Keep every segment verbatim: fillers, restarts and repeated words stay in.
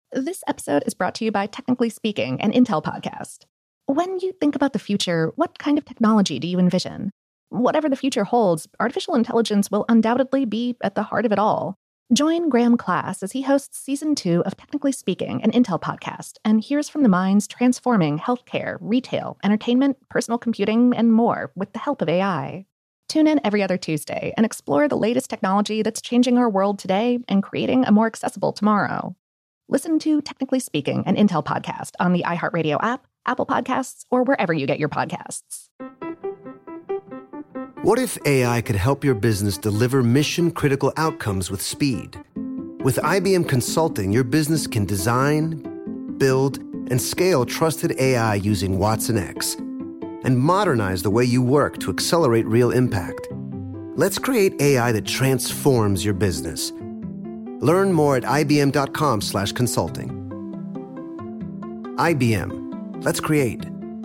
This episode is brought to you by Technically Speaking, an Intel podcast. When you think about the future, what kind of technology do you envision? Whatever the future holds, artificial intelligence will undoubtedly be at the heart of it all. Join Graham Class as he hosts season two of Technically Speaking, an Intel podcast, and hears from the minds transforming healthcare, retail, entertainment, personal computing, and more with the help of A I. Tune in every other Tuesday and explore the latest technology that's changing our world today and creating a more accessible tomorrow. Listen to Technically Speaking, an Intel podcast on the iHeartRadio app, Apple Podcasts, or wherever you get your podcasts. What if A I could help your business deliver mission-critical outcomes with speed? With I B M Consulting, your business can design, build, and scale trusted A I using Watson X, and modernize the way you work to accelerate real impact. Let's create A I that transforms your business. Learn more at ibm.com slash consulting. I B M. Let's create.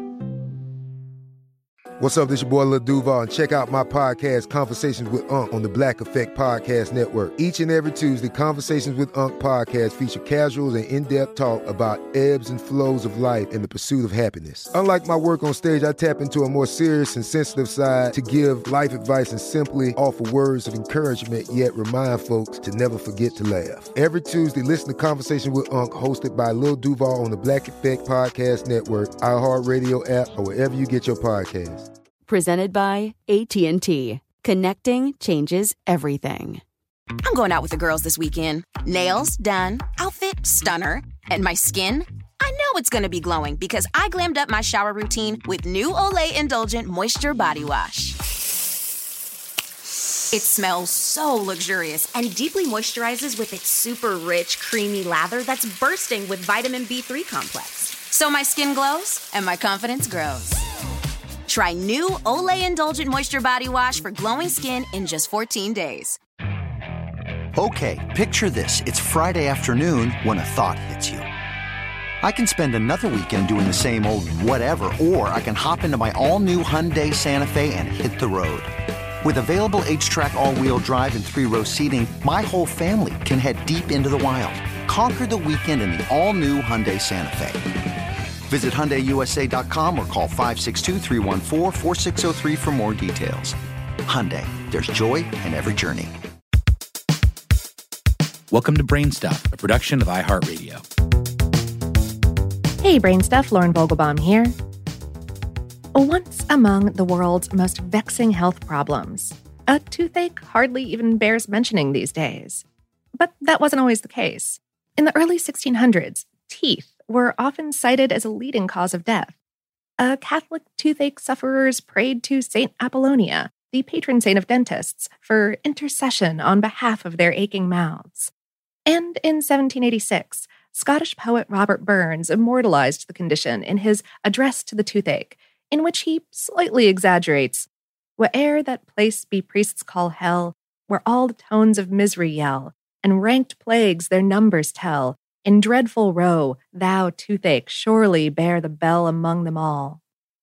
What's up, this your boy Lil Duval, and check out my podcast, Conversations with Unc, on the Black Effect Podcast Network. Each and every Tuesday, Conversations with Unc podcast feature casual and in-depth talk about ebbs and flows of life and the pursuit of happiness. Unlike my work on stage, I tap into a more serious and sensitive side to give life advice and simply offer words of encouragement, yet remind folks to never forget to laugh. Every Tuesday, listen to Conversations with Unc, hosted by Lil Duval on the Black Effect Podcast Network, iHeartRadio app, or wherever you get your podcasts. Presented by A T and T. Connecting changes everything. I'm going out with the girls this weekend. Nails done. Outfit stunner. And my skin? I know it's going to be glowing because I glammed up my shower routine with new Olay Indulgent Moisture Body Wash. It smells so luxurious and deeply moisturizes with its super rich, creamy lather that's bursting with vitamin B three complex. So my skin glows and my confidence grows. Try new Olay Indulgent Moisture Body Wash for glowing skin in just fourteen days. Okay, picture this. It's Friday afternoon when a thought hits you. I can spend another weekend doing the same old whatever, or I can hop into my all-new Hyundai Santa Fe and hit the road. With available H-Track all-wheel drive and three-row seating, my whole family can head deep into the wild. Conquer the weekend in the all-new Hyundai Santa Fe. Visit Hyundai U S A dot com or call five six two, three one four, four six zero three for more details. Hyundai, there's joy in every journey. Welcome to Brainstuff, a production of iHeartRadio. Hey, Brainstuff, Lauren Vogelbaum here. Once among the world's most vexing health problems, a toothache hardly even bears mentioning these days. But that wasn't always the case. In the early sixteen hundreds, teeth were often cited as a leading cause of death. Uh, Catholic toothache sufferers prayed to Saint Apollonia, the patron saint of dentists, for intercession on behalf of their aching mouths. And in seventeen eighty-six, Scottish poet Robert Burns immortalized the condition in his Address to the Toothache, in which he slightly exaggerates, "Whate'er that place be priests call hell, where all the tones of misery yell, and ranked plagues their numbers tell, in dreadful row, thou, toothache, surely bear the bell among them all."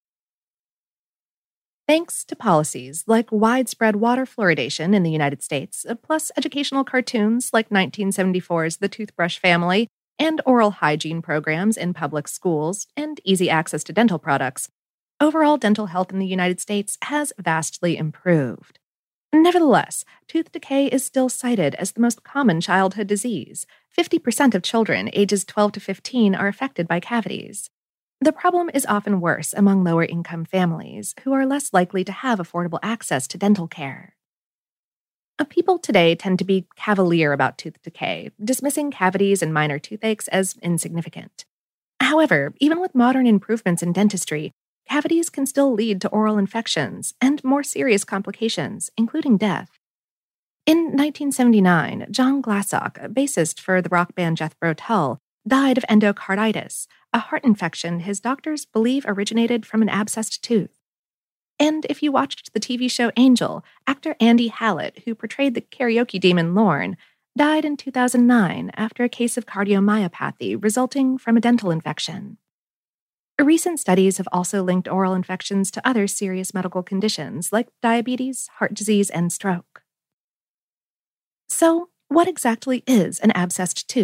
Thanks to policies like widespread water fluoridation in the United States, plus educational cartoons like nineteen seventy-four's The Toothbrush Family, and oral hygiene programs in public schools, and easy access to dental products, overall dental health in the United States has vastly improved. Nevertheless, tooth decay is still cited as the most common childhood disease. fifty percent of children ages twelve to fifteen are affected by cavities. The problem is often worse among lower-income families, who are less likely to have affordable access to dental care. People today tend to be cavalier about tooth decay, dismissing cavities and minor toothaches as insignificant. However, even with modern improvements in dentistry, cavities can still lead to oral infections and more serious complications, including death. In nineteen seventy-nine, John Glassock, bassist for the rock band Jethro Tull, died of endocarditis, a heart infection his doctors believe originated from an abscessed tooth. And if you watched the T V show Angel, actor Andy Hallett, who portrayed the karaoke demon Lorne, died in two thousand nine after a case of cardiomyopathy resulting from a dental infection. Recent studies have also linked oral infections to other serious medical conditions like diabetes, heart disease, and stroke. So, what exactly is an abscessed tooth?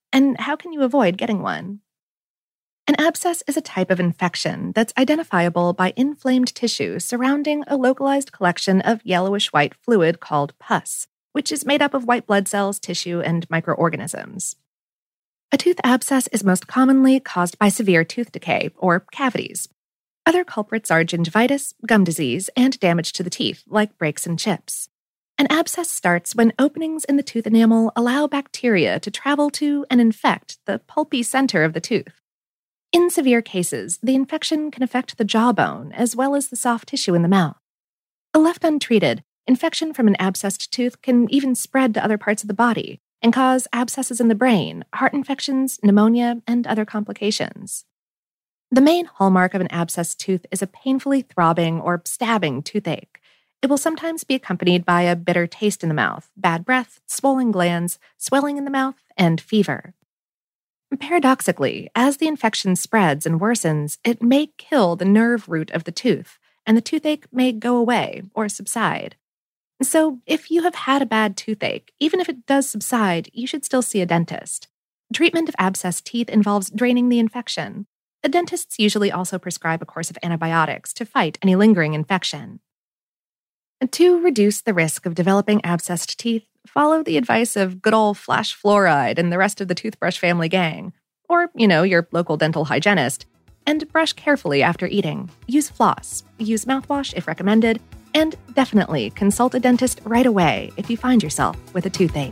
And how can you avoid getting one? An abscess is a type of infection that's identifiable by inflamed tissue surrounding a localized collection of yellowish-white fluid called pus, which is made up of white blood cells, tissue, and microorganisms. A tooth abscess is most commonly caused by severe tooth decay, or cavities. Other culprits are gingivitis, gum disease, and damage to the teeth, like breaks and chips. An abscess starts when openings in the tooth enamel allow bacteria to travel to and infect the pulpy center of the tooth. In severe cases, the infection can affect the jawbone as well as the soft tissue in the mouth. Left untreated, infection from an abscessed tooth can even spread to other parts of the body and cause abscesses in the brain, heart infections, pneumonia, and other complications. The main hallmark of an abscessed tooth is a painfully throbbing or stabbing toothache. It will sometimes be accompanied by a bitter taste in the mouth, bad breath, swollen glands, swelling in the mouth, and fever. Paradoxically, as the infection spreads and worsens, it may kill the nerve root of the tooth, and the toothache may go away or subside. So, if you have had a bad toothache, even if it does subside, you should still see a dentist. Treatment of abscessed teeth involves draining the infection. The dentists usually also prescribe a course of antibiotics to fight any lingering infection. To reduce the risk of developing abscessed teeth, follow the advice of good old Flash Fluoride and the rest of the toothbrush family gang, or, you know, your local dental hygienist, and brush carefully after eating. Use floss, use mouthwash if recommended, and definitely consult a dentist right away if you find yourself with a toothache.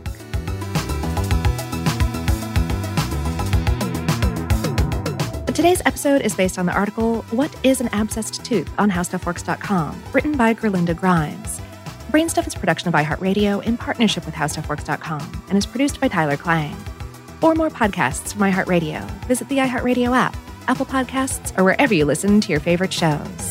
Today's episode is based on the article, What is an Abscessed Tooth? On how stuff works dot com, written by Gerlinda Grimes. Brainstuff is a production of iHeartRadio in partnership with how stuff works dot com and is produced by Tyler Klang. For more podcasts from iHeartRadio, visit the iHeartRadio app, Apple Podcasts, or wherever you listen to your favorite shows.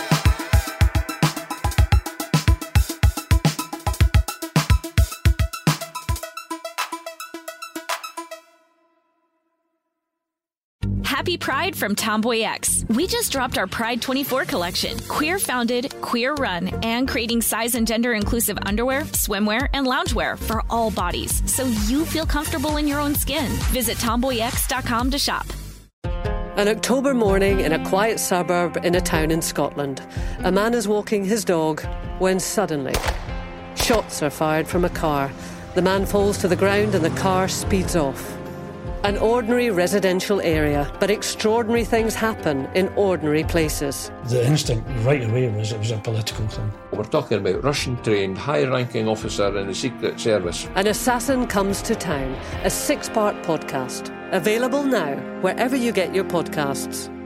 Happy Pride from Tomboy X. We just dropped our Pride twenty-four collection. Queer founded, queer run, and creating size and gender inclusive underwear, swimwear, and loungewear for all bodies, so you feel comfortable in your own skin. Visit tomboy x dot com to shop. An October morning in a quiet suburb in a town in Scotland. A man is walking his dog when suddenly shots are fired from a car. The man falls to the ground and the car speeds off. An ordinary residential area, but extraordinary things happen in ordinary places. The instinct right away was it was a political thing. We're talking about Russian-trained, high-ranking officer in the Secret Service. An Assassin Comes to Town, a six-part podcast. Available now, wherever you get your podcasts.